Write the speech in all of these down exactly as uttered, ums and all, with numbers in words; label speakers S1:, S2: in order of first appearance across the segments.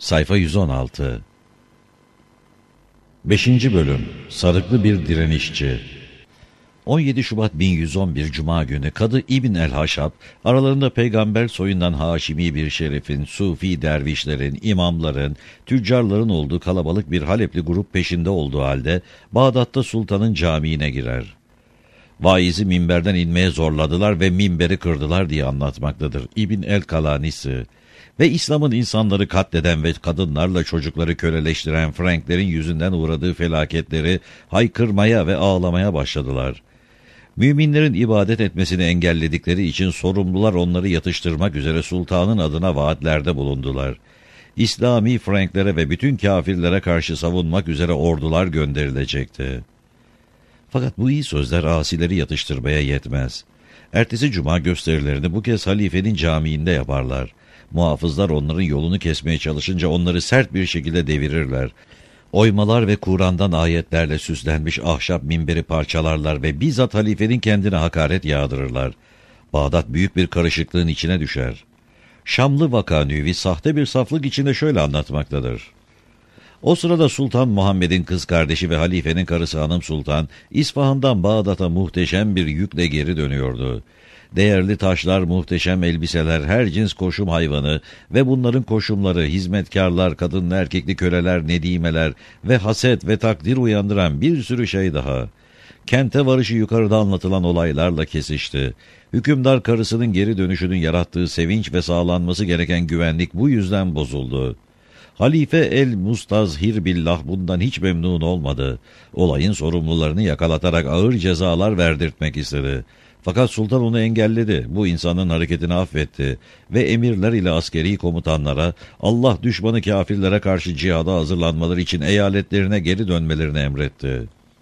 S1: Sayfa yüz on altı. beşinci Bölüm. Sarıklı bir direnişçi. on yedi Şubat bin yüz on bir Cuma günü Kadı İbn el-Haşab, aralarında peygamber soyundan Haşimi bir şerifin, Sufi dervişlerin, imamların, tüccarların olduğu kalabalık bir Halepli grup peşinde olduğu halde, Bağdat'ta sultanın camiine girer. Vaizi minberden inmeye zorladılar ve minberi kırdılar diye anlatmaktadır İbn el-Kalanisi. Ve İslam'ın insanları katleden ve kadınlarla çocukları köleleştiren Franklerin yüzünden uğradığı felaketleri haykırmaya ve ağlamaya başladılar. Müminlerin ibadet etmesini engelledikleri için sorumlular onları yatıştırmak üzere sultanın adına vaatlerde bulundular. İslami Franklere ve bütün kafirlere karşı savunmak üzere ordular gönderilecekti. Fakat bu iyi sözler asileri yatıştırmaya yetmez. Ertesi cuma gösterilerini bu kez halifenin camiinde yaparlar. Muhafızlar onların yolunu kesmeye çalışınca onları sert bir şekilde devirirler. Oymalar ve Kur'an'dan ayetlerle süslenmiş ahşap minberi parçalarlar ve bizzat halifenin kendine hakaret yağdırırlar. Bağdat büyük bir karışıklığın içine düşer. Şamlı Vakanüvi sahte bir saflık içinde şöyle anlatmaktadır. O sırada Sultan Muhammed'in kız kardeşi ve halifenin karısı Hanım Sultan, İsfahan'dan Bağdat'a muhteşem bir yükle geri dönüyordu. Değerli taşlar, muhteşem elbiseler, her cins koşum hayvanı ve bunların koşumları, hizmetkarlar, kadınlı erkekli köleler, nedimeler ve haset ve takdir uyandıran bir sürü şey daha. Kente varışı yukarıda anlatılan olaylarla kesişti. Hükümdar karısının geri dönüşünün yarattığı sevinç ve sağlanması gereken güvenlik bu yüzden bozuldu. Halife el-Mustazhir billah bundan hiç memnun olmadı. Olayın sorumlularını yakalatarak ağır cezalar verdirtmek istedi. Fakat sultan onu engelledi, bu insanın hareketini affetti ve emirler ile askeri komutanlara Allah düşmanı kafirlere karşı cihada hazırlanmaları için eyaletlerine geri dönmelerini emretti.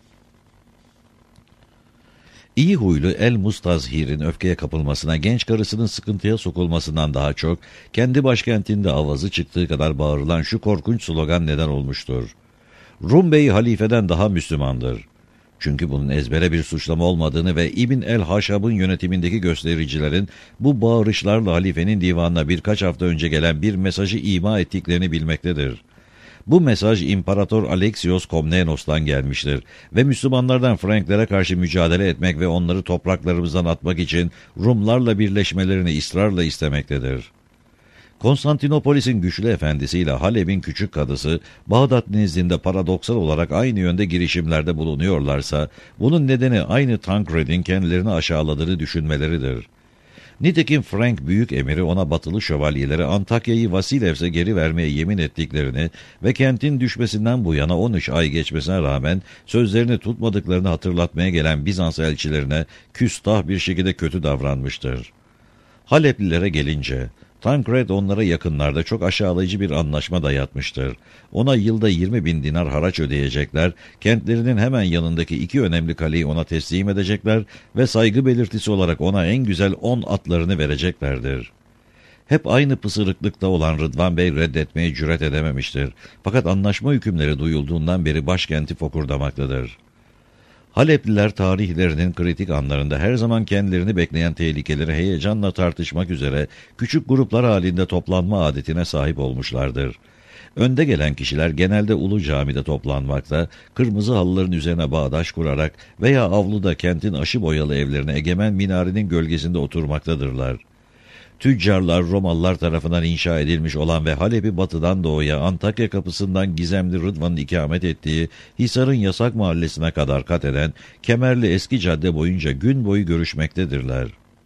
S1: İyi huylu el-Mustazhir'in öfkeye kapılmasına, genç karısının sıkıntıya sokulmasından daha çok, kendi başkentinde avazı çıktığı kadar bağırılan şu korkunç slogan neden olmuştur. Rum Bey halifeden daha Müslümandır. Çünkü bunun ezbere bir suçlama olmadığını ve İbn el-Haşab'ın yönetimindeki göstericilerin bu bağırışlarla halifenin divanına birkaç hafta önce gelen bir mesajı ima ettiklerini bilmektedir. Bu mesaj İmparator Alexios Komnenos'tan gelmiştir ve Müslümanlardan Franklere karşı mücadele etmek ve onları topraklarımızdan atmak için Rumlarla birleşmelerini ısrarla istemektedir. Konstantinopolis'in güçlü efendisiyle Halep'in küçük kadısı, Bağdat nezdinde paradoksal olarak aynı yönde girişimlerde bulunuyorlarsa, bunun nedeni aynı Tancred'in kendilerini aşağıladığını düşünmeleridir. Nitekim Frank büyük emiri ona batılı şövalyelere Antakya'yı Vasilevs'e geri vermeye yemin ettiklerini ve kentin düşmesinden bu yana on üç ay geçmesine rağmen sözlerini tutmadıklarını hatırlatmaya gelen Bizans elçilerine küstah bir şekilde kötü davranmıştır. Haleplilere gelince, Tancred onlara yakınlarda çok aşağılayıcı bir anlaşma dayatmıştır. Ona yılda yirmi bin dinar haraç ödeyecekler, kentlerinin hemen yanındaki iki önemli kaleyi ona teslim edecekler ve saygı belirtisi olarak ona en güzel on atlarını vereceklerdir. Hep aynı pısırıklıkta olan Rıdvan Bey reddetmeye cüret edememiştir. Fakat anlaşma hükümleri duyulduğundan beri başkenti fokurdamaktadır. Halepliler tarihlerinin kritik anlarında her zaman kendilerini bekleyen tehlikeleri heyecanla tartışmak üzere küçük gruplar halinde toplanma adetine sahip olmuşlardır. Önde gelen kişiler genelde Ulu Cami'de toplanmakta, kırmızı halıların üzerine bağdaş kurarak veya avluda kentin aşı boyalı evlerine egemen minarenin gölgesinde oturmaktadırlar. Tüccarlar, Romalılar tarafından inşa edilmiş olan ve Halep'i batıdan doğuya Antakya kapısından gizemli Rıdvan'ın ikamet ettiği Hisar'ın yasak mahallesine kadar kat eden kemerli eski cadde boyunca gün boyu görüşmektedirler.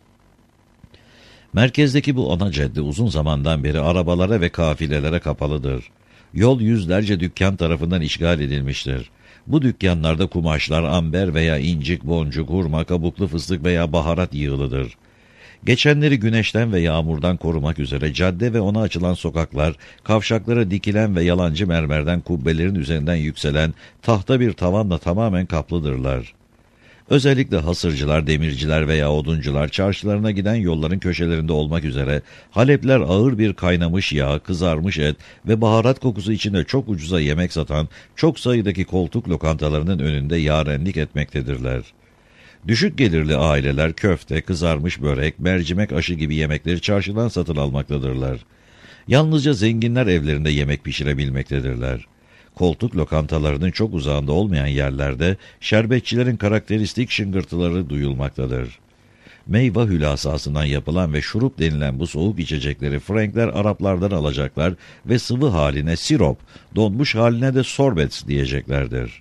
S1: Merkezdeki bu ana cadde uzun zamandan beri arabalara ve kafilelere kapalıdır. Yol yüzlerce dükkan tarafından işgal edilmiştir. Bu dükkanlarda kumaşlar, amber veya incik, boncuk, hurma, kabuklu fıstık veya baharat yığılıdır. Geçenleri güneşten ve yağmurdan korumak üzere cadde ve ona açılan sokaklar, kavşaklara dikilen ve yalancı mermerden kubbelerin üzerinden yükselen tahta bir tavanla tamamen kaplıdırlar. Özellikle hasırcılar, demirciler veya oduncular çarşılarına giden yolların köşelerinde olmak üzere Halepler ağır bir kaynamış yağ, kızarmış et ve baharat kokusu içinde çok ucuza yemek satan çok sayıdaki koltuk lokantalarının önünde yarenlik etmektedirler. Düşük gelirli aileler köfte, kızarmış börek, mercimek aşı gibi yemekleri çarşıdan satın almaktadırlar. Yalnızca zenginler evlerinde yemek pişirebilmektedirler. Koltuk lokantalarının çok uzağında olmayan yerlerde şerbetçilerin karakteristik şıngırtıları duyulmaktadır. Meyve hülasasından yapılan ve şurup denilen bu soğuk içecekleri Frankler Araplardan alacaklar ve sıvı haline sirop, donmuş haline de sorbet diyeceklerdir.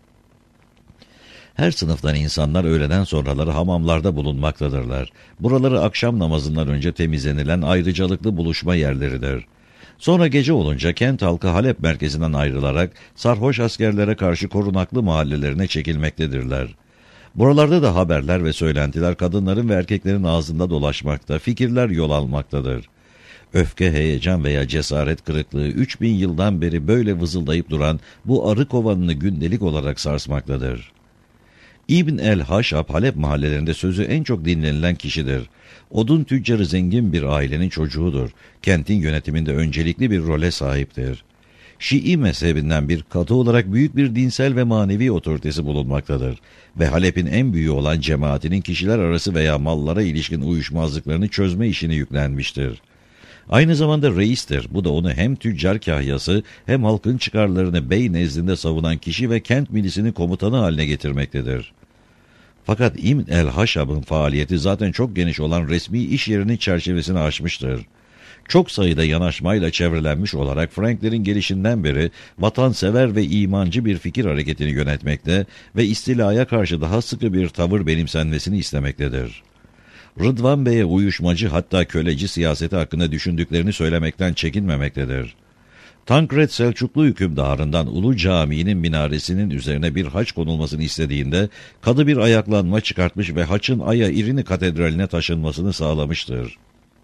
S1: Her sınıftan insanlar öğleden sonraları hamamlarda bulunmaktadırlar. Buraları akşam namazından önce temizlenilen ayrıcalıklı buluşma yerleridir. Sonra gece olunca kent halkı Halep merkezinden ayrılarak sarhoş askerlere karşı korunaklı mahallelerine çekilmektedirler. Buralarda da haberler ve söylentiler kadınların ve erkeklerin ağzında dolaşmakta, fikirler yol almaktadır. Öfke, heyecan veya cesaret kırıklığı üç bin yıldan beri böyle vızıldayıp duran bu arı kovanını gündelik olarak sarsmaktadır. İbn el-Haşab Halep mahallelerinde sözü en çok dinlenilen kişidir. Odun tüccarı zengin bir ailenin çocuğudur. Kentin yönetiminde öncelikli bir role sahiptir. Şii mezhebinden bir katı olarak büyük bir dinsel ve manevi otoritesi bulunmaktadır. Ve Halep'in en büyüğü olan cemaatinin kişiler arası veya mallara ilişkin uyuşmazlıklarını çözme işini yüklenmiştir. Aynı zamanda reistir. Bu da onu hem tüccar kahyası hem halkın çıkarlarını bey nezdinde savunan kişi ve kent milisinin komutanı haline getirmektedir. Fakat İbn el-Haşab'ın faaliyeti zaten çok geniş olan resmi iş yerinin çerçevesini aşmıştır. Çok sayıda yanaşmayla çevrelenmiş olarak Franklerin gelişinden beri vatansever ve imancı bir fikir hareketini yönetmekte ve istilaya karşı daha sıkı bir tavır benimsenmesini istemektedir. Rıdvan Bey'e uyuşmacı hatta köleci siyaseti hakkında düşündüklerini söylemekten çekinmemektedir. Tankred Selçuklu hükümdarından Ulu Camii'nin minaresinin üzerine bir haç konulmasını istediğinde kadı bir ayaklanma çıkartmış ve haçın Aya İrini Katedrali'ne taşınmasını sağlamıştır.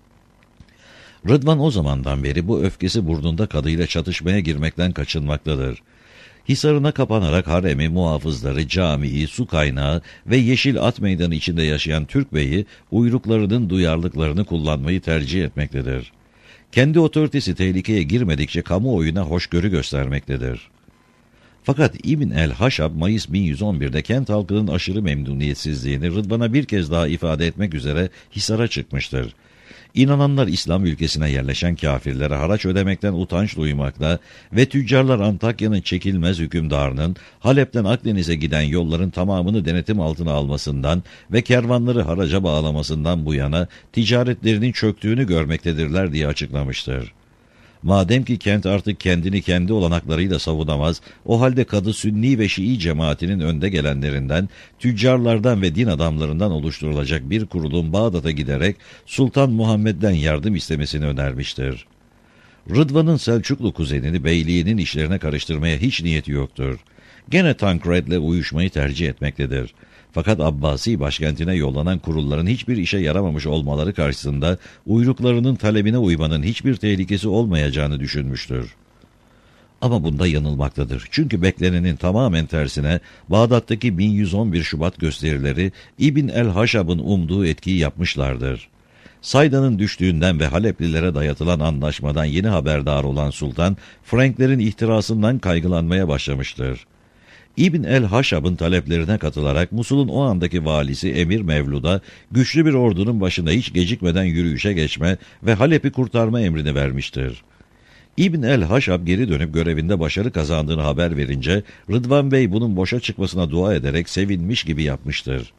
S1: Rıdvan o zamandan beri bu öfkesi burnunda kadıyla çatışmaya girmekten kaçınmaktadır. Hisarına kapanarak haremi, muhafızları, camiyi, su kaynağı ve yeşil at meydanı içinde yaşayan Türk beyi uyruklarının duyarlılıklarını kullanmayı tercih etmektedir. Kendi otoritesi tehlikeye girmedikçe kamuoyuna hoşgörü göstermektedir. Fakat İbn el-Haşab Mayıs bin yüz on bir'de kent halkının aşırı memnuniyetsizliğini Rıdvan'a bir kez daha ifade etmek üzere Hisar'a çıkmıştır. İnananlar İslam ülkesine yerleşen kafirlere haraç ödemekten utanç duymakta ve tüccarlar Antakya'nın çekilmez hükümdarının Halep'ten Akdeniz'e giden yolların tamamını denetim altına almasından ve kervanları haraca bağlamasından bu yana ticaretlerinin çöktüğünü görmektedirler diye açıklamıştır. Madem ki kent artık kendini kendi olanaklarıyla savunamaz, o halde kadı Sünni ve Şii cemaatinin önde gelenlerinden, tüccarlardan ve din adamlarından oluşturulacak bir kurulun Bağdat'a giderek Sultan Muhammed'den yardım istemesini önermiştir. Rıdvan'ın Selçuklu kuzenini beyliğinin işlerine karıştırmaya hiç niyeti yoktur. Gene Tankred'le uyuşmayı tercih etmektedir. Fakat Abbasi başkentine yollanan kurulların hiçbir işe yaramamış olmaları karşısında uyruklarının talebine uymanın hiçbir tehlikesi olmayacağını düşünmüştür. Ama bunda yanılmaktadır. Çünkü beklenenin tamamen tersine Bağdat'taki bin yüz on bir Şubat gösterileri İbn el-Haşab'ın umduğu etkiyi yapmışlardır. Sayda'nın düştüğünden ve Haleplilere dayatılan anlaşmadan yeni haberdar olan sultan, Franklerin ihtirasından kaygılanmaya başlamıştır. İbn el-Haşab'ın taleplerine katılarak Musul'un o andaki valisi Emir Mevlud'a güçlü bir ordunun başında hiç gecikmeden yürüyüşe geçme ve Halep'i kurtarma emrini vermiştir. İbn el-Haşab geri dönüp görevinde başarı kazandığını haber verince Rıdvan Bey bunun boşa çıkmasına dua ederek sevinmiş gibi yapmıştır.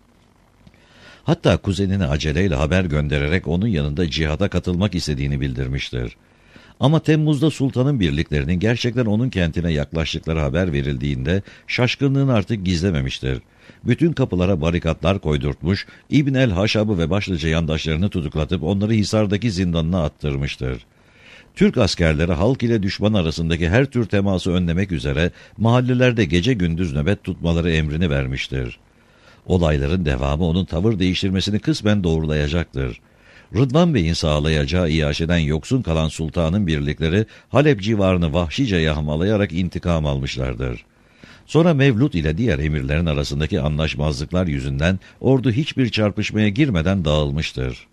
S1: Hatta kuzenine aceleyle haber göndererek onun yanında cihada katılmak istediğini bildirmiştir. Ama Temmuz'da sultanın birliklerinin gerçekten onun kentine yaklaştıkları haber verildiğinde şaşkınlığını artık gizlememiştir. Bütün kapılara barikatlar koydurtmuş, İbn el-Haşab'ı ve başlıca yandaşlarını tutuklatıp onları Hisar'daki zindanına attırmıştır. Türk askerleri halk ile düşman arasındaki her tür teması önlemek üzere mahallelerde gece gündüz nöbet tutmaları emrini vermiştir. Olayların devamı onun tavır değiştirmesini kısmen doğrulayacaktır. Rıdvan Bey'in sağlayacağı iaşeden yoksun kalan sultanın birlikleri Halep civarını vahşice yağmalayarak intikam almışlardır. Sonra Mevlud ile diğer emirlerin arasındaki anlaşmazlıklar yüzünden ordu hiçbir çarpışmaya girmeden dağılmıştır.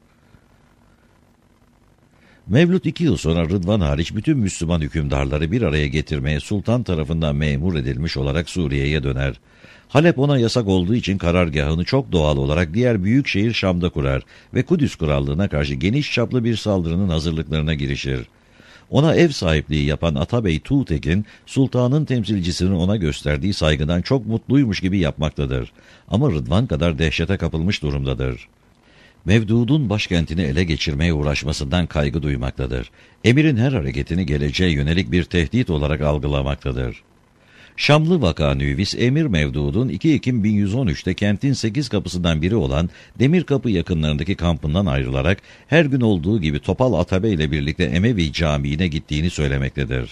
S1: Mevlud iki yıl sonra Rıdvan hariç bütün Müslüman hükümdarları bir araya getirmeye sultan tarafından memur edilmiş olarak Suriye'ye döner. Halep ona yasak olduğu için karargahını çok doğal olarak diğer büyük şehir Şam'da kurar ve Kudüs Krallığı'na karşı geniş çaplı bir saldırının hazırlıklarına girişir. Ona ev sahipliği yapan Atabey Tuğtekin, sultanın temsilcisinin ona gösterdiği saygıdan çok mutluymuş gibi yapmaktadır. Ama Rıdvan kadar dehşete kapılmış durumdadır. Mevdud'un başkentini ele geçirmeye uğraşmasından kaygı duymaktadır. Emirin her hareketini geleceğe yönelik bir tehdit olarak algılamaktadır. Şamlı Vakanüvis Emir Mevdud'un iki Ekim bin yüz on üç'te kentin sekiz kapısından biri olan Demirkapı yakınlarındaki kampından ayrılarak her gün olduğu gibi Topal Atabey ile birlikte Emevi Camii'ne gittiğini söylemektedir.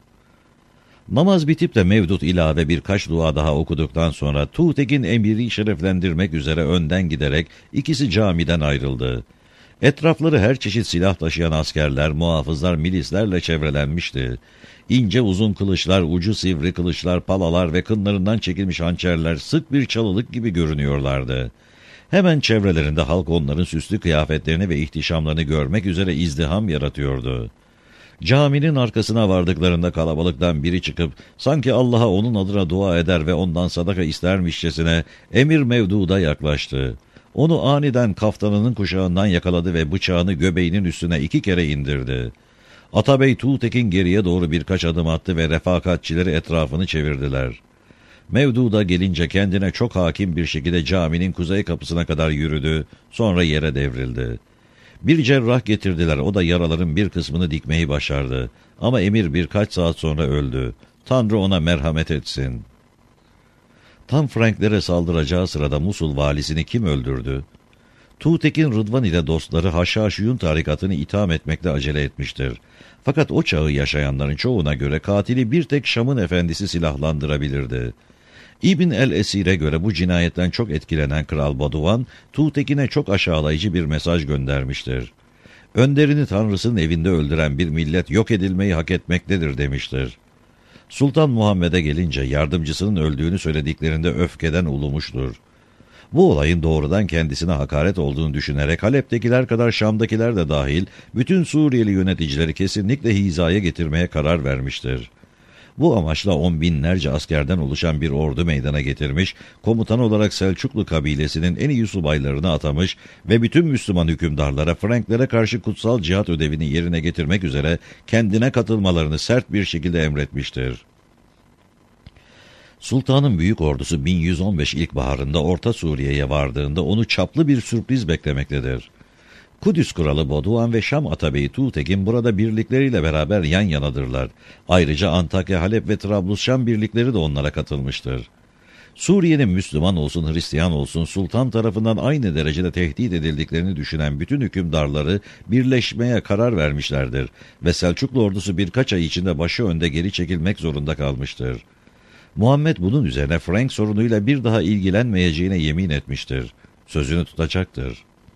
S1: Namaz bitip de Mevdud ilave birkaç dua daha okuduktan sonra Tuğtekin emiri şereflendirmek üzere önden giderek ikisi camiden ayrıldı. Etrafları her çeşit silah taşıyan askerler, muhafızlar, milislerle çevrelenmişti. İnce uzun kılıçlar, ucu sivri kılıçlar, palalar ve kınlarından çekilmiş hançerler sık bir çalılık gibi görünüyorlardı. Hemen çevrelerinde halk onların süslü kıyafetlerini ve ihtişamlarını görmek üzere izdiham yaratıyordu. Caminin arkasına vardıklarında kalabalıktan biri çıkıp sanki Allah'a onun adına dua eder ve ondan sadaka istermişçesine Emir Mevdud'a yaklaştı. Onu aniden kaftanının kuşağından yakaladı ve bıçağını göbeğinin üstüne iki kere indirdi. Atabey Tuğtekin geriye doğru birkaç adım attı ve refakatçileri etrafını çevirdiler. Mevdud'a gelince kendine çok hakim bir şekilde caminin kuzey kapısına kadar yürüdü, sonra yere devrildi. Bir cerrah getirdiler, o da yaraların bir kısmını dikmeyi başardı. Ama emir birkaç saat sonra öldü. Tanrı ona merhamet etsin. Tam Franklere saldıracağı sırada Musul valisini kim öldürdü? Tuğtekin Rıdvan ile dostları Haşhaşiyun tarikatını itham etmekle acele etmiştir. Fakat o çağı yaşayanların çoğuna göre katili bir tek Şam'ın efendisi silahlandırabilirdi. İbn el-Esir'e göre bu cinayetten çok etkilenen Kral Baduvan, Tuğtekin'e çok aşağılayıcı bir mesaj göndermiştir. Önderini Tanrısının evinde öldüren bir millet yok edilmeyi hak etmektedir demiştir. Sultan Muhammed'e gelince yardımcısının öldüğünü söylediklerinde öfkeden ulumuştur. Bu olayın doğrudan kendisine hakaret olduğunu düşünerek Halep'tekiler kadar Şam'dakiler de dahil bütün Suriyeli yöneticileri kesinlikle hizaya getirmeye karar vermiştir. Bu amaçla on binlerce askerden oluşan bir ordu meydana getirmiş, komutan olarak Selçuklu kabilesinin en iyi subaylarını atamış ve bütün Müslüman hükümdarlara Franklere karşı kutsal cihat ödevini yerine getirmek üzere kendine katılmalarını sert bir şekilde emretmiştir. Sultanın büyük ordusu bin yüz on beş ilkbaharında Orta Suriye'ye vardığında onu çaplı bir sürpriz beklemektedir. Kudüs kralı Baduvan ve Şam Atabeyi Tuğtekin burada birlikleriyle beraber yan yanadırlar. Ayrıca Antakya, Halep ve Trablusşam birlikleri de onlara katılmıştır. Suriye'nin Müslüman olsun Hristiyan olsun sultan tarafından aynı derecede tehdit edildiklerini düşünen bütün hükümdarları birleşmeye karar vermişlerdir ve Selçuklu ordusu birkaç ay içinde başı önde geri çekilmek zorunda kalmıştır. Muhammed bunun üzerine Frank sorunuyla bir daha ilgilenmeyeceğine yemin etmiştir. Sözünü tutacaktır.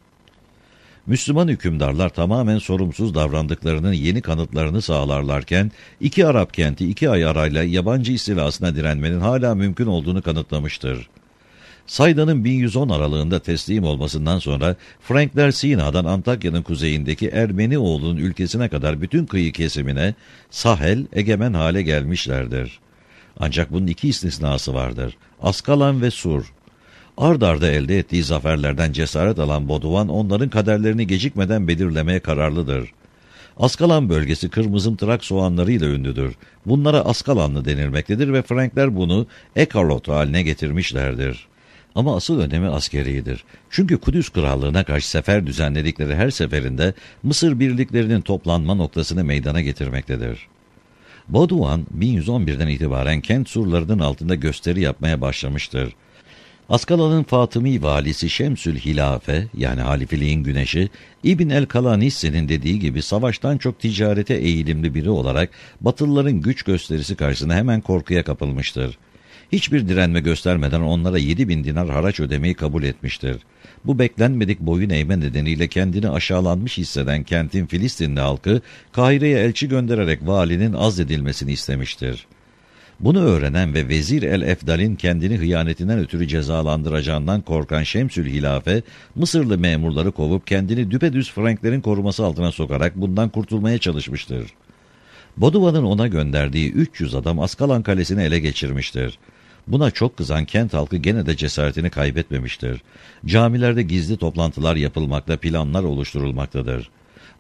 S1: Müslüman hükümdarlar tamamen sorumsuz davrandıklarının yeni kanıtlarını sağlarlarken, iki Arap kenti iki ay arayla yabancı istilasına direnmenin hala mümkün olduğunu kanıtlamıştır. Sayda'nın bin yüz on aralığında teslim olmasından sonra Frankler Sina'dan Antakya'nın kuzeyindeki Ermenioğlu'nun ülkesine kadar bütün kıyı kesimine Sahel egemen hale gelmişlerdir. Ancak bunun iki istisnası vardır: Askalan ve Sur. Ard arda elde ettiği zaferlerden cesaret alan Baduvan onların kaderlerini gecikmeden belirlemeye kararlıdır. Askalan bölgesi kırmızımtırak soğanlarıyla ünlüdür. Bunlara Askalanlı denilmektedir ve Frankler bunu Ekarlot haline getirmişlerdir. Ama asıl önemi askeridir. Çünkü Kudüs Krallığı'na karşı sefer düzenledikleri her seferinde Mısır birliklerinin toplanma noktasını meydana getirmektedir. Baduvan bin yüz on birden itibaren kent surlarının altında gösteri yapmaya başlamıştır. Askalan'ın Fatımi valisi Şemsül Hilafe, yani halifeliğin güneşi, İbn el-Kalanisi'nin dediği gibi savaştan çok ticarete eğilimli biri olarak Batılıların güç gösterisi karşısında hemen korkuya kapılmıştır. Hiçbir direnme göstermeden onlara yedi bin dinar haraç ödemeyi kabul etmiştir. Bu beklenmedik boyun eğme nedeniyle kendini aşağılanmış hisseden kentin Filistinli halkı, Kahire'ye elçi göndererek valinin azledilmesini istemiştir. Bunu öğrenen ve Vezir el-Efdal'in kendini hıyanetinden ötürü cezalandıracağından korkan Şemsül Hilafe, Mısırlı memurları kovup kendini düpedüz Franklerin koruması altına sokarak bundan kurtulmaya çalışmıştır. Baduvan'ın ona gönderdiği üç yüz adam Askalan kalesini ele geçirmiştir. Buna çok kızan kent halkı gene de cesaretini kaybetmemiştir. Camilerde gizli toplantılar yapılmakta, planlar oluşturulmaktadır.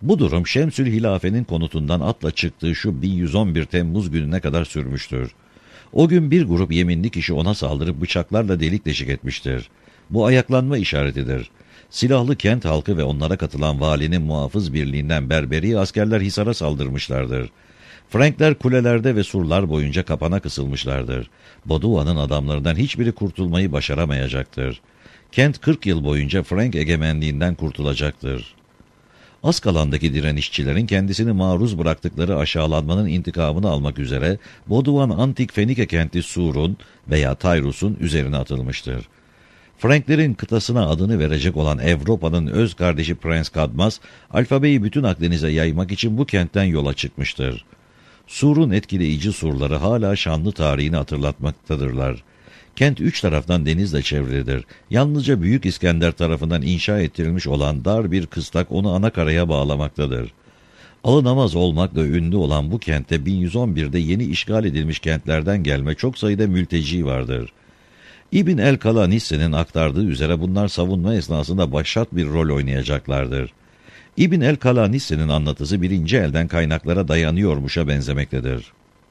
S1: Bu durum Şemsül Hilafe'nin konutundan atla çıktığı şu bin yüz on bir Temmuz gününe kadar sürmüştür. O gün bir grup yeminli kişi ona saldırıp bıçaklarla delik deşik etmiştir. Bu ayaklanma işaretidir. Silahlı kent halkı ve onlara katılan valinin muhafız birliğinden berberi askerler Hisar'a saldırmışlardır. Frankler kulelerde ve surlar boyunca kapana kısılmışlardır. Badua'nın adamlarından hiçbiri kurtulmayı başaramayacaktır. Kent kırk yıl boyunca Frank egemenliğinden kurtulacaktır. Askalan'daki direnişçilerin kendisini maruz bıraktıkları aşağılanmanın intikamını almak üzere Baduan antik Fenike kenti Sur'un veya Tayrus'un üzerine atılmıştır. Franklerin kıtasına adını verecek olan Avrupa'nın öz kardeşi Prens Kadmas, alfabeyi bütün Akdeniz'e yaymak için bu kentten yola çıkmıştır. Sur'un etkileyici surları hala şanlı tarihini hatırlatmaktadırlar. Kent üç taraftan denizle çevrilidir. Yalnızca Büyük İskender tarafından inşa ettirilmiş olan dar bir kıstak onu ana karaya bağlamaktadır. Alınamaz olmakla ünlü olan bu kentte bin yüz on birde yeni işgal edilmiş kentlerden gelme çok sayıda mülteci vardır. İbn el-Kala Nisse'nin aktardığı üzere bunlar savunma esnasında başat bir rol oynayacaklardır. İbn el-Kala Nisse'nin anlatısı birinci elden kaynaklara dayanıyormuşa benzemektedir.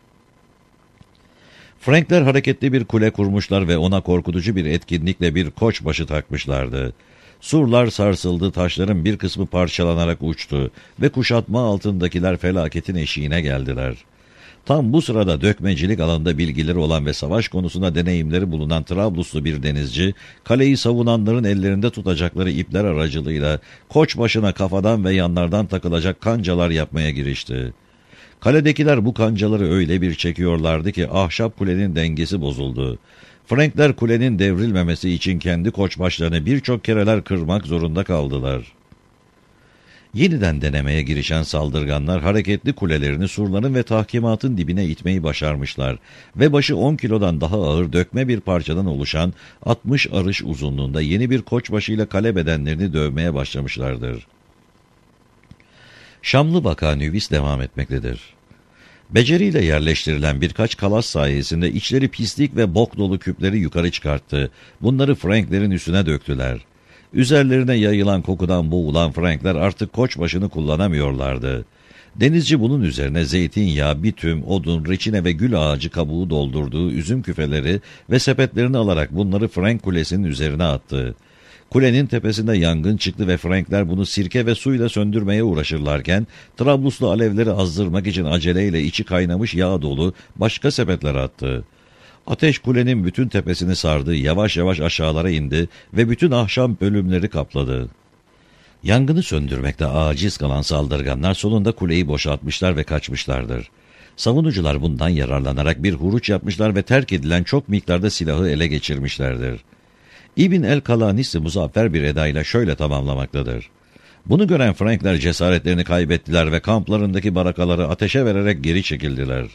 S1: Frankler hareketli bir kule kurmuşlar ve ona korkutucu bir etkinlikle bir koçbaşı takmışlardı. Surlar sarsıldı, taşların bir kısmı parçalanarak uçtu ve kuşatma altındakiler felaketin eşiğine geldiler. Tam bu sırada dökmecilik alanında bilgileri olan ve savaş konusunda deneyimleri bulunan Trabluslu bir denizci, kaleyi savunanların ellerinde tutacakları ipler aracılığıyla koçbaşına kafadan ve yanlardan takılacak kancalar yapmaya girişti. Kaledekiler bu kancaları öyle bir çekiyorlardı ki ahşap kulenin dengesi bozuldu. Frankler kulenin devrilmemesi için kendi koçbaşlarını birçok kereler kırmak zorunda kaldılar. Yeniden denemeye girişen saldırganlar hareketli kulelerini surların ve tahkimatın dibine itmeyi başarmışlar ve başı on kilodan daha ağır dökme bir parçadan oluşan altmış arış uzunluğunda yeni bir koçbaşıyla kale bedenlerini dövmeye başlamışlardır. Şamlı vaka nüvis devam etmektedir. Beceriyle yerleştirilen birkaç kalas sayesinde içleri pislik ve bok dolu küpleri yukarı çıkarttı. Bunları Franklerin üstüne döktüler. Üzerlerine yayılan kokudan boğulan Frankler artık koçbaşını kullanamıyorlardı. Denizci bunun üzerine zeytinyağı, bitüm, odun, reçine ve gül ağacı kabuğu doldurduğu üzüm küfeleri ve sepetlerini alarak bunları Frank kulesinin üzerine attı. Kulenin tepesinde yangın çıktı ve Frankler bunu sirke ve suyla söndürmeye uğraşırlarken Trabluslu alevleri azdırmak için aceleyle içi kaynamış yağ dolu başka sepetler attı. Ateş kulenin bütün tepesini sardı, yavaş yavaş aşağılara indi ve bütün ahşam bölümleri kapladı. Yangını söndürmekte aciz kalan saldırganlar sonunda kuleyi boşaltmışlar ve kaçmışlardır. Savunucular bundan yararlanarak bir huruç yapmışlar ve terk edilen çok miktarda silahı ele geçirmişlerdir. İbn el-Kala Nisse muzaffer bir edayla şöyle tamamlamaktadır. Bunu gören Frankler cesaretlerini kaybettiler ve kamplarındaki barakaları ateşe vererek geri çekildiler.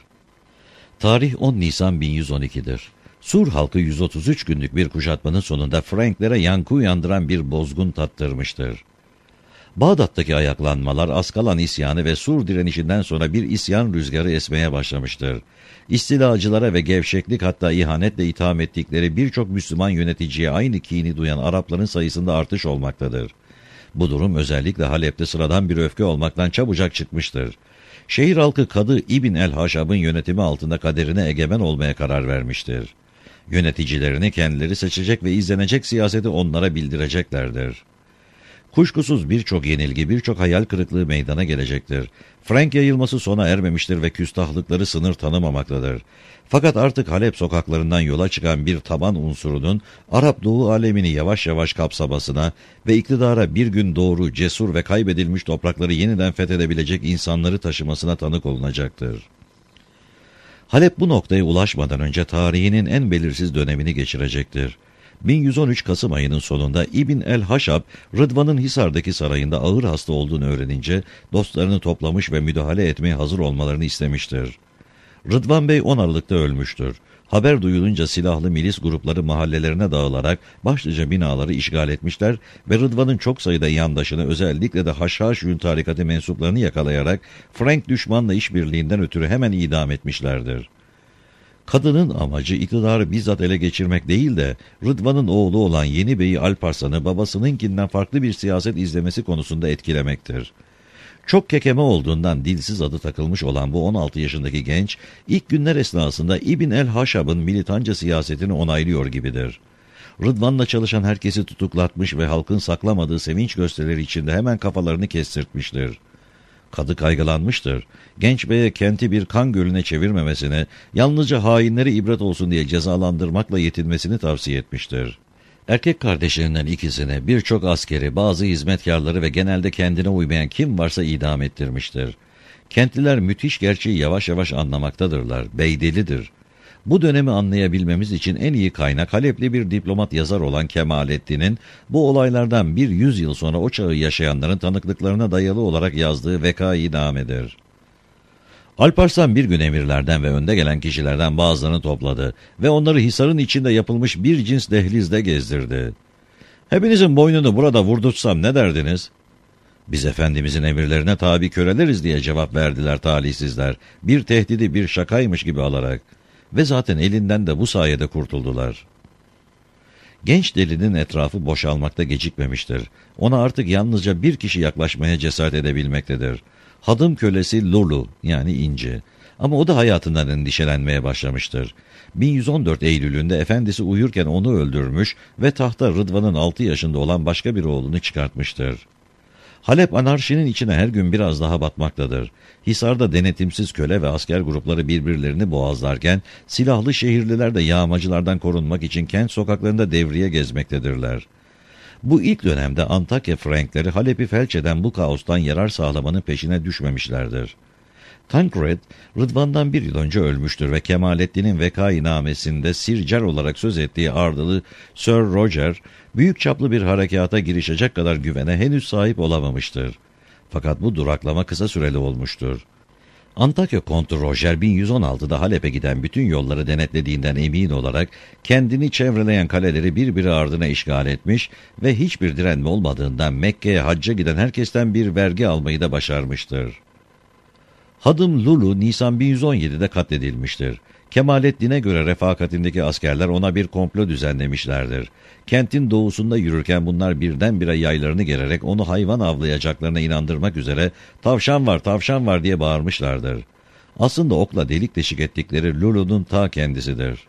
S1: Tarih on Nisan bin yüz on iki'dir. Sur halkı yüz otuz üç günlük bir kuşatmanın sonunda Franklere yankı uyandıran bir bozgun tattırmıştır. Bağdat'taki ayaklanmalar, Askalan isyanı ve Sur direnişinden sonra bir isyan rüzgarı esmeye başlamıştır. İstilacılara ve gevşeklik hatta ihanetle itham ettikleri birçok Müslüman yöneticiye aynı kini duyan Arapların sayısında artış olmaktadır. Bu durum özellikle Halep'te sıradan bir öfke olmaktan çabucak çıkmıştır. Şehir halkı Kadı İbn el-Haşab'ın yönetimi altında kaderine egemen olmaya karar vermiştir. Yöneticilerini kendileri seçecek ve izlenecek siyaseti onlara bildireceklerdir. Kuşkusuz birçok yenilgi, birçok hayal kırıklığı meydana gelecektir. Frank yayılması sona ermemiştir ve küstahlıkları sınır tanımamaktadır. Fakat artık Halep sokaklarından yola çıkan bir taban unsurunun Arap Doğu alemini yavaş yavaş kapsamasına ve iktidara bir gün doğru, cesur ve kaybedilmiş toprakları yeniden fethedebilecek insanları taşımasına tanık olunacaktır. Halep bu noktaya ulaşmadan önce tarihinin en belirsiz dönemini geçirecektir. bin yüz on üç Kasım ayının sonunda İbn el-Haşab, Rıdvan'ın Hisar'daki sarayında ağır hasta olduğunu öğrenince dostlarını toplamış ve müdahale etmeye hazır olmalarını istemiştir. Rıdvan Bey on Aralık'ta ölmüştür. Haber duyulunca silahlı milis grupları mahallelerine dağılarak başlıca binaları işgal etmişler ve Rıdvan'ın çok sayıda yandaşını özellikle de Haşhaşyün tarikatı mensuplarını yakalayarak Frank düşmanla işbirliğinden ötürü hemen idam etmişlerdir. Kadının amacı iktidarı bizzat ele geçirmek değil de Rıdvan'ın oğlu olan Yeni Bey'i Alparslan'ı babasınınkinden farklı bir siyaset izlemesi konusunda etkilemektir. Çok kekeme olduğundan dilsiz adı takılmış olan bu on altı yaşındaki genç, ilk günler esnasında İbn el-Haşab'ın militanca siyasetini onaylıyor gibidir. Rıdvan'la çalışan herkesi tutuklatmış ve halkın saklamadığı sevinç gösterileri içinde hemen kafalarını kestirtmiştir. Kadı kaygılanmıştır. Genç beye kenti bir kan gölüne çevirmemesine, yalnızca hainleri ibret olsun diye cezalandırmakla yetinmesini tavsiye etmiştir. Erkek kardeşlerinden ikisini, birçok askeri, bazı hizmetkarları ve genelde kendine uymayan kim varsa idam ettirmiştir. Kentliler müthiş gerçeği yavaş yavaş anlamaktadırlar. Bey delidir. Bu dönemi anlayabilmemiz için en iyi kaynak Halepli bir diplomat yazar olan Kemalettin'in bu olaylardan bir yüz yıl sonra o çağı yaşayanların tanıklıklarına dayalı olarak yazdığı Veka-i Name'dir. Alparslan bir gün emirlerden ve önde gelen kişilerden bazılarını topladı ve onları Hisar'ın içinde yapılmış bir cins dehlizde gezdirdi. "Hepinizin boynunu burada vurdursam ne derdiniz?" "Biz Efendimizin emirlerine tabi köleleriz" diye cevap verdiler talihsizler, bir tehdidi bir şakaymış gibi alarak. Ve zaten elinden de bu sayede kurtuldular. Genç delinin etrafı boşalmakta gecikmemiştir. Ona artık yalnızca bir kişi yaklaşmaya cesaret edebilmektedir. Hadım kölesi Lulu, yani İnci. Ama o da hayatından endişelenmeye başlamıştır. bin yüz on dört Eylül'ünde efendisi uyurken onu öldürmüş ve tahta Rıdvan'ın altı yaşında olan başka bir oğlunu çıkartmıştır. Halep anarşinin içine her gün biraz daha batmaktadır. Hisar'da denetimsiz köle ve asker grupları birbirlerini boğazlarken, silahlı şehirliler de yağmacılardan korunmak için kent sokaklarında devriye gezmektedirler. Bu ilk dönemde Antakya Frankleri Halep'i felç eden bu kaostan yarar sağlamanın peşine düşmemişlerdir. Tancred, Rıdvan'dan bir yıl önce ölmüştür ve Kemalettin'in Veka-i Namesi'nde Sircar olarak söz ettiği ardılı Sir Roger, büyük çaplı bir harekata girişecek kadar güvene henüz sahip olamamıştır. Fakat bu duraklama kısa süreli olmuştur. Antakya Kontu Roger bin yüz on altıda Halep'e giden bütün yolları denetlediğinden emin olarak kendini çevreleyen kaleleri birbiri ardına işgal etmiş ve hiçbir direnme olmadığından Mekke'ye hacca giden herkesten bir vergi almayı da başarmıştır. Hadım Lulu Nisan bin yüz on yedide katledilmiştir. Kemalettin'e göre refakatindeki askerler ona bir komplo düzenlemişlerdir. Kentin doğusunda yürürken bunlar birdenbire yaylarını gererek onu hayvan avlayacaklarına inandırmak üzere "Tavşan var, tavşan var" diye bağırmışlardır. Aslında okla delik deşik ettikleri Lulu'nun ta kendisidir.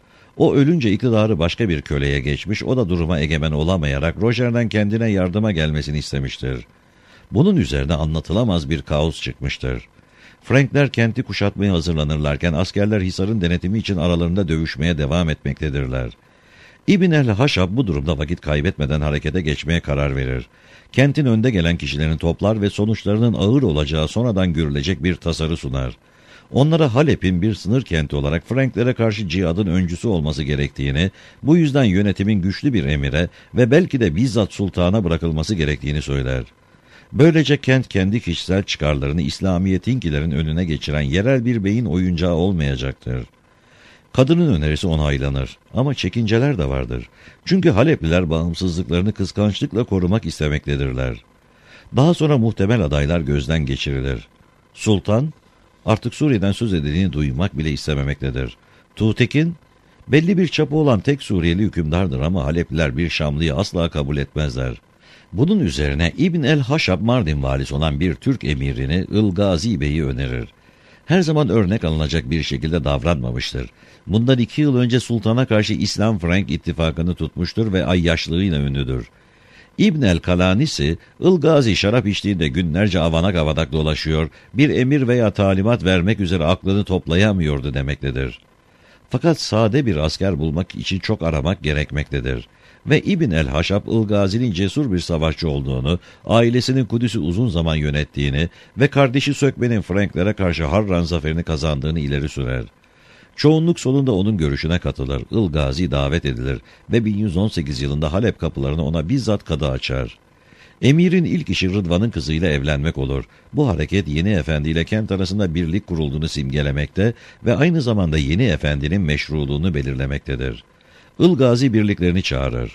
S1: O ölünce iktidarı başka bir köleye geçmiş, o da duruma egemen olamayarak Roger'den kendine yardıma gelmesini istemiştir. Bunun üzerine anlatılamaz bir kaos çıkmıştır. Frankler kenti kuşatmaya hazırlanırlarken askerler Hisar'ın denetimi için aralarında dövüşmeye devam etmektedirler. İbn el-Haşab bu durumda vakit kaybetmeden harekete geçmeye karar verir. Kentin önde gelen kişilerini toplar ve sonuçlarının ağır olacağı sonradan görülecek bir tasarı sunar. Onlara Halep'in bir sınır kenti olarak Franklere karşı cihadın öncüsü olması gerektiğini, bu yüzden yönetimin güçlü bir emire ve belki de bizzat sultana bırakılması gerektiğini söyler. Böylece kent kendi kişisel çıkarlarını İslamiyet'inkilerin önüne geçiren yerel bir beyin oyuncağı olmayacaktır. Kadının önerisi onaylanır ama çekinceler de vardır. Çünkü Halepliler bağımsızlıklarını kıskançlıkla korumak istemektedirler. Daha sonra muhtemel adaylar gözden geçirilir. Sultan, artık Suriye'den söz edildiğini duymak bile istememektedir. Tuğtekin, belli bir çapı olan tek Suriyeli hükümdardır ama Halepliler bir Şamlıyı asla kabul etmezler. Bunun üzerine İbn el-Haşab Mardin valisi olan bir Türk emirini Ilgazi Bey'i önerir. Her zaman örnek alınacak bir şekilde davranmamıştır. Bundan iki yıl önce sultana karşı İslam-Frank ittifakını tutmuştur ve ayyaşlığıyla ünlüdür. İbn el-Kalanisi, Ilgazi şarap içtiğinde günlerce avanak avanak dolaşıyor, bir emir veya talimat vermek üzere aklını toplayamıyordu demektedir. Fakat sade bir asker bulmak için çok aramak gerekmektedir. Ve İbn el-Haşab, Ilgazi'nin cesur bir savaşçı olduğunu, ailesinin Kudüs'ü uzun zaman yönettiğini ve kardeşi Sökbe'nin Franklere karşı Harran zaferini kazandığını ileri sürer. Çoğunluk sonunda onun görüşüne katılır, Ilgazi davet edilir ve bin yüz on sekiz yılında Halep kapılarını ona bizzat kadı açar. Emirin ilk işi Rıdvan'ın kızıyla evlenmek olur. Bu hareket yeni efendi ile kent arasında birlik kurulduğunu simgelemekte ve aynı zamanda yeni efendinin meşruluğunu belirlemektedir. Ilgazi birliklerini çağırır.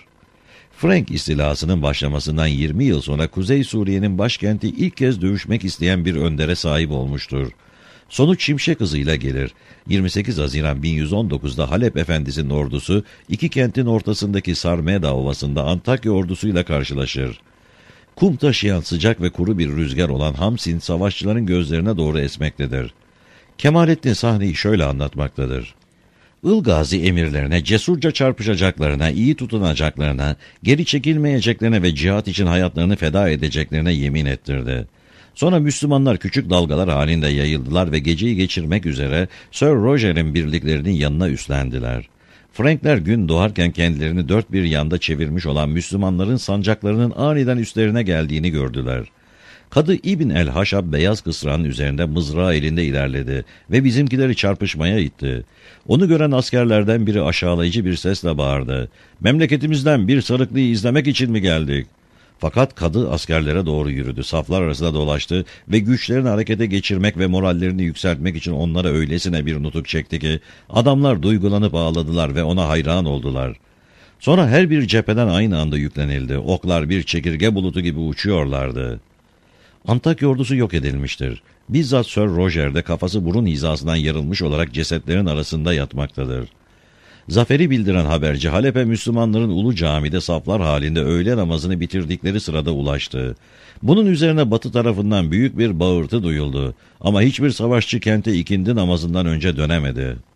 S1: Frank istilasının başlamasından yirmi yıl sonra Kuzey Suriye'nin başkenti ilk kez dövüşmek isteyen bir öndere sahip olmuştur. Sonuç Şimşek hızıyla gelir. yirmi sekiz Haziran bin yüz on dokuzda Halep Efendisi'nin ordusu iki kentin ortasındaki Sarmeda Ovası'nda Antakya ordusuyla karşılaşır. Kum taşıyan sıcak ve kuru bir rüzgar olan Hamsin savaşçıların gözlerine doğru esmektedir. Kemalettin sahneyi şöyle anlatmaktadır. Ilgazi emirlerine, cesurca çarpışacaklarına, iyi tutunacaklarına, geri çekilmeyeceklerine ve cihat için hayatlarını feda edeceklerine yemin ettirdi. Sonra Müslümanlar küçük dalgalar halinde yayıldılar ve geceyi geçirmek üzere Sir Roger'in birliklerinin yanına üstlendiler. Frankler gün doğarken kendilerini dört bir yanda çevirmiş olan Müslümanların sancaklarının aniden üstlerine geldiğini gördüler. Kadı İbn el-Haşab beyaz kısranın üzerinde mızrağı elinde ilerledi ve bizimkileri çarpışmaya itti. Onu gören askerlerden biri aşağılayıcı bir sesle bağırdı. "Memleketimizden bir sarıklıyı izlemek için mi geldik?" Fakat kadı askerlere doğru yürüdü, saflar arasında dolaştı ve güçlerini harekete geçirmek ve morallerini yükseltmek için onlara öylesine bir nutuk çekti ki adamlar duygulanıp ağladılar ve ona hayran oldular. Sonra her bir cepheden aynı anda yüklenildi. Oklar bir çekirge bulutu gibi uçuyorlardı. Antakya ordusu yok edilmiştir. Bizzat Sir Roger de kafası burun hizasından yarılmış olarak cesetlerin arasında yatmaktadır. Zaferi bildiren haberci Halep'e Müslümanların Ulu Cami'de saflar halinde öğle namazını bitirdikleri sırada ulaştı. Bunun üzerine batı tarafından büyük bir bağırtı duyuldu ama hiçbir savaşçı kente ikindi namazından önce dönemedi.